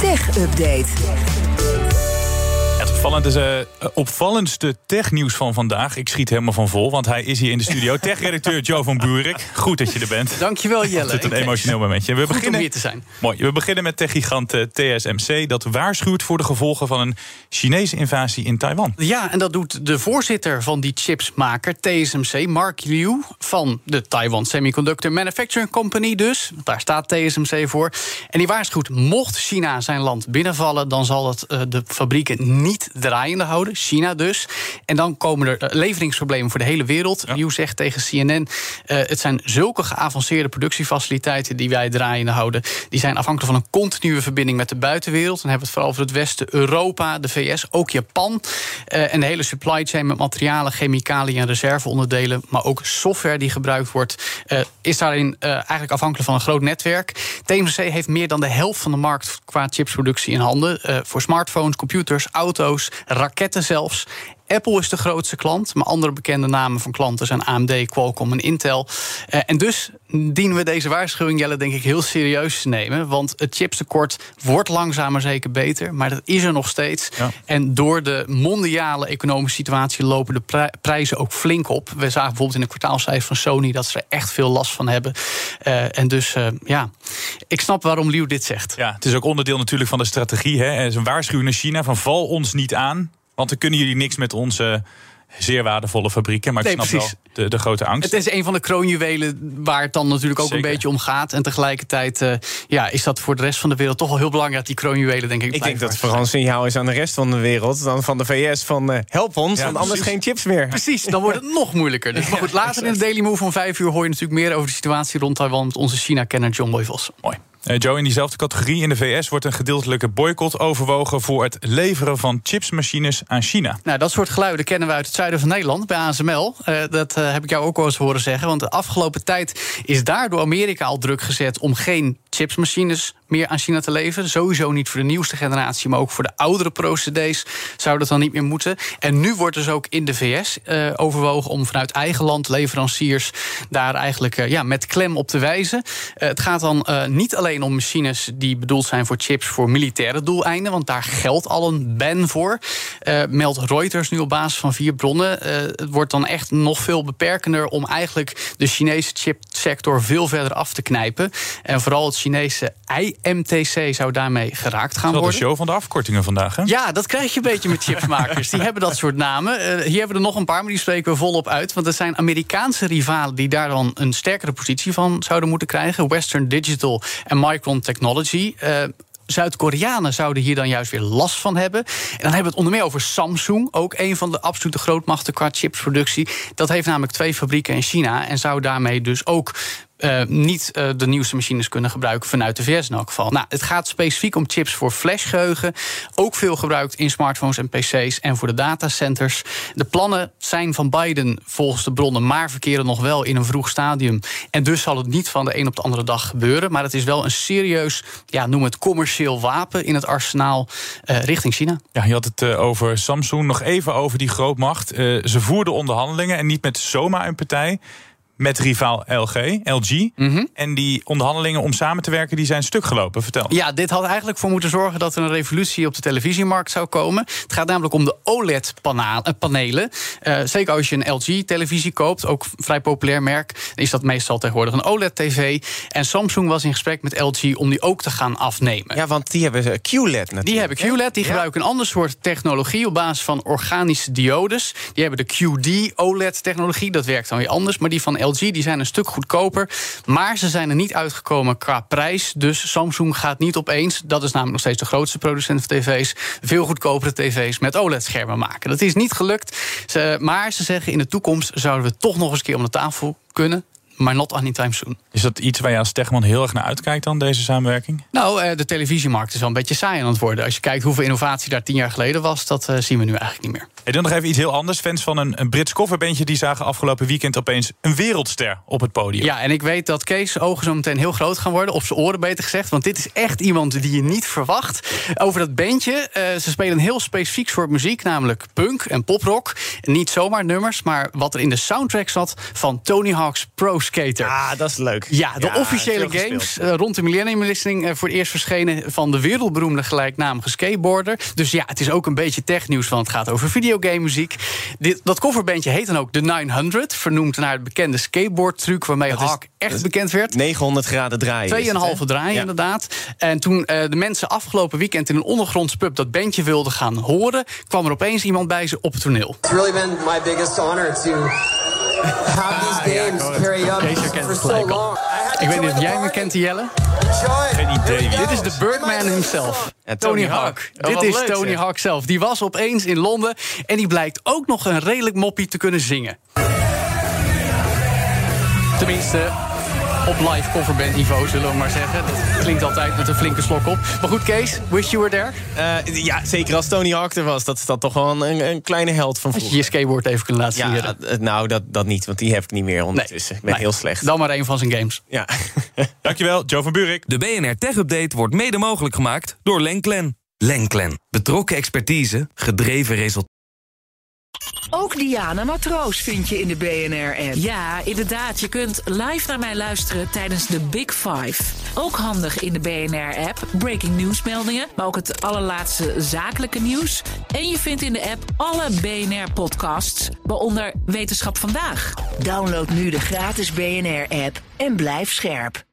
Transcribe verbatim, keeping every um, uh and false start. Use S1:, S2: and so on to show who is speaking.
S1: Tech-update.
S2: Het opvallendste, uh, opvallendste technieuws van vandaag. Ik schiet helemaal van vol, want hij is hier in de studio. Tech-redacteur Joe van Buurik. Goed dat je er bent.
S3: Dankjewel, Jelle.
S2: Het is een emotioneel momentje. We
S3: Goed
S2: beginnen,
S3: om hier te zijn.
S2: Mooi. We beginnen met techgigant uh, T S M C. Dat waarschuwt voor de gevolgen van een Chinese invasie in Taiwan.
S3: Ja, en dat doet de voorzitter van die chipsmaker, T S M C, Mark Liu, van de Taiwan Semiconductor Manufacturing Company dus. Daar staat T S M C voor. En die waarschuwt, mocht China zijn land binnenvallen, dan zal het uh, de fabrieken niet draaiende houden. China dus. En dan komen er uh, leveringsproblemen voor de hele wereld. Ja. Liu zegt tegen C N N, uh, het zijn zulke geavanceerde productiefaciliteiten die wij draaiende houden. Die zijn afhankelijk van een continue verbinding met de buitenwereld. Dan hebben we het vooral over het Westen, Europa, de V S, ook Japan. Uh, en de hele supply chain met materialen, chemicaliën en reserveonderdelen, maar ook software die gebruikt wordt, uh, is daarin uh, eigenlijk afhankelijk van een groot netwerk. T S M C heeft meer dan de helft van de markt qua chipsproductie in handen. Uh, voor smartphones, computers, auto's, raketten zelfs. Apple is de grootste klant, maar andere bekende namen van klanten zijn A M D, Qualcomm en Intel. Uh, en dus dienen we deze waarschuwing, Jelle, denk ik heel serieus te nemen. Want het chipstekort wordt langzaam maar zeker beter, maar dat is er nog steeds. Ja. En door de mondiale economische situatie lopen de pri- prijzen ook flink op. We zagen bijvoorbeeld in de kwartaalcijfers van Sony dat ze er echt veel last van hebben. Uh, en dus, uh, ja, ik snap waarom Liu dit zegt.
S2: Ja, het is ook onderdeel natuurlijk van de strategie. Hè. Er is een waarschuwing naar China van val ons niet aan. Want dan kunnen jullie niks met onze zeer waardevolle fabrieken. Maar ik nee, snap precies. wel de, de grote angst.
S3: Het is een van de kroonjuwelen waar het dan natuurlijk ook Zeker. een beetje om gaat. En tegelijkertijd uh, ja, is dat voor de rest van de wereld toch wel heel belangrijk, die kroonjuwelen, denk ik.
S4: Ik denk dat het vooral een signaal is aan de rest van de wereld, dan van de V S, van uh, help ons, ja, want anders precies. geen chips meer.
S3: Precies, dan wordt het nog moeilijker. Dus, maar goed, later in de Daily Move om vijf uur hoor je natuurlijk meer over de situatie rond Taiwan met onze China-kenner John Boy Vos.
S2: Mooi. Uh, Joe, in diezelfde categorie in de V S wordt een gedeeltelijke boycott overwogen voor het leveren van chipsmachines aan China.
S3: Nou, dat soort geluiden kennen we uit het zuiden van Nederland, bij A S M L. Uh, dat uh, heb ik jou ook wel eens horen zeggen. Want de afgelopen tijd is daar door Amerika al druk gezet om geen chipsmachines meer aan China te leveren. Sowieso niet voor de nieuwste generatie, maar ook voor de oudere procedés zou dat dan niet meer moeten. En nu wordt dus ook in de V S uh, overwogen om vanuit eigen land leveranciers daar eigenlijk uh, ja, met klem op te wijzen. Uh, het gaat dan uh, niet alleen om machines die bedoeld zijn voor chips voor militaire doeleinden, want daar geldt al een ban voor. Uh, meldt Reuters nu op basis van vier bronnen. Uh, het wordt dan echt nog veel beperkender om eigenlijk de Chinese chipsector veel verder af te knijpen. En vooral het Chinese I M T C zou daarmee geraakt gaan worden.
S2: Dat is de show van de afkortingen vandaag, hè?
S3: Ja, dat krijg je een beetje met chipsmakers. Die hebben dat soort namen. Uh, hier hebben we er nog een paar, maar die spreken we volop uit. Want er zijn Amerikaanse rivalen die daar dan een sterkere positie van zouden moeten krijgen. Western Digital en Micron Technology. Uh, Zuid-Koreanen zouden hier dan juist weer last van hebben. En dan hebben we het onder meer over Samsung, ook een van de absolute grootmachten qua chipsproductie. Dat heeft namelijk twee fabrieken in China en zou daarmee dus ook Uh, niet uh, de nieuwste machines kunnen gebruiken vanuit de V S in elk geval. Nou, het gaat specifiek om chips voor flashgeheugen. Ook veel gebruikt in smartphones en pc's en voor de datacenters. De plannen zijn van Biden volgens de bronnen, maar verkeren nog wel in een vroeg stadium. En dus zal het niet van de een op de andere dag gebeuren. Maar het is wel een serieus, ja, noem het commercieel wapen in het arsenaal uh, richting China.
S2: Ja, je had het uh, over Samsung. Nog even over die grootmacht. Uh, ze voerden onderhandelingen en niet met zomaar een partij, met rivaal L G, L G. Mm-hmm. En die onderhandelingen om samen te werken, die zijn stuk gelopen. Vertel.
S3: Ja, dit had eigenlijk voor moeten zorgen dat er een revolutie op de televisiemarkt zou komen. Het gaat namelijk om de O L E D-panelen. Uh, zeker als je een L G-televisie koopt, ook een vrij populair merk, dan is dat meestal tegenwoordig een O L E D-tv. En Samsung was in gesprek met L G om die ook te gaan afnemen.
S4: Ja, want die hebben Q L E D natuurlijk.
S3: Die hebben Q L E D, die ja. gebruiken een ander soort technologie op basis van organische diodes. Die hebben de Q D O L E D-technologie, dat werkt dan weer anders, maar die van L G die zijn een stuk goedkoper. Maar ze zijn er niet uitgekomen qua prijs. Dus Samsung gaat niet opeens, dat is namelijk nog steeds de grootste producent van tv's, veel goedkopere tv's met O L E D-schermen maken. Dat is niet gelukt. Ze, maar ze zeggen in de toekomst zouden we toch nog eens een keer om de tafel kunnen. Maar not anytime soon.
S2: Is dat iets waar je als techman heel erg naar uitkijkt dan, deze samenwerking?
S3: Nou, de televisiemarkt is wel een beetje saai aan het worden. Als je kijkt hoeveel innovatie daar tien jaar geleden was, dat uh, zien we nu eigenlijk niet meer.
S2: Hey, dan nog even iets heel anders. Fans van een, een Brits coverbandje die zagen afgelopen weekend opeens een wereldster op het podium.
S3: Ja, en ik weet dat Kees' ogen zo meteen heel groot gaan worden. Op zijn oren beter gezegd. Want dit is echt iemand die je niet verwacht. Over dat bandje. Uh, ze spelen een heel specifiek soort muziek, namelijk punk en poprock. Niet zomaar nummers, maar wat er in de soundtrack zat van Tony Hawk's Pro Skater.
S4: Ah, dat is leuk.
S3: Ja, de
S4: ja,
S3: officiële games uh, rond de millenniumwisseling... Uh, voor het eerst verschenen van de wereldberoemde gelijknamige skateboarder. Dus ja, het is ook een beetje technieuws, want het gaat over videogame muziek. Dit, dat coverbandje heet dan ook de nionhonderd... vernoemd naar het bekende skateboardtruc waarmee
S4: dat is,
S3: Hawk echt bekend werd.
S4: negenhonderd graden draaien.
S3: Twee en een halve draaien, ja. inderdaad. En toen uh, de mensen afgelopen weekend in een ondergronds pub dat bandje wilden gaan horen, kwam er opeens iemand bij ze op het toneel.
S1: It's really been my biggest honor to have these games carry up for so long.
S3: Ik weet niet of jij me kent, Jelle.
S2: Geen idee.
S3: Dit is de Birdman himself.
S4: Ja,
S3: Tony,
S4: Tony
S3: Hawk.
S4: Hawk. Oh,
S3: Dit is
S4: leuk,
S3: Tony
S4: zeg.
S3: Hawk zelf. Die was opeens in Londen en die blijkt ook nog een redelijk moppie te kunnen zingen. Tenminste, op live coverband niveau, zullen we maar zeggen. Dat klinkt altijd met een flinke slok op. Maar goed, Kees, wish you were there?
S4: Uh, ja, zeker als Tony Hawk er was. Dat is dat toch wel een, een kleine held van
S3: Als
S4: vroeger.
S3: je je skateboard even kunt laten zien.
S4: Ja, uh, nou, dat, dat niet, want die heb ik niet meer ondertussen.
S3: Nee,
S4: ik ben
S3: nee.
S4: heel slecht.
S3: Dan maar een van zijn games.
S4: Ja.
S2: Dankjewel, Joe van Buurik.
S5: De B N R Tech Update wordt mede mogelijk gemaakt door Lenklen. Lenklen. Betrokken expertise, gedreven resultaten.
S6: Ook Diana Matroos vind je in de B N R-app.
S7: Ja, inderdaad. Je kunt live naar mij luisteren tijdens de Big Five. Ook handig in de B N R-app. Breaking nieuwsmeldingen, maar ook het allerlaatste zakelijke nieuws. En je vindt in de app alle B N R-podcasts, waaronder Wetenschap Vandaag.
S6: Download nu de gratis B N R-app en blijf scherp.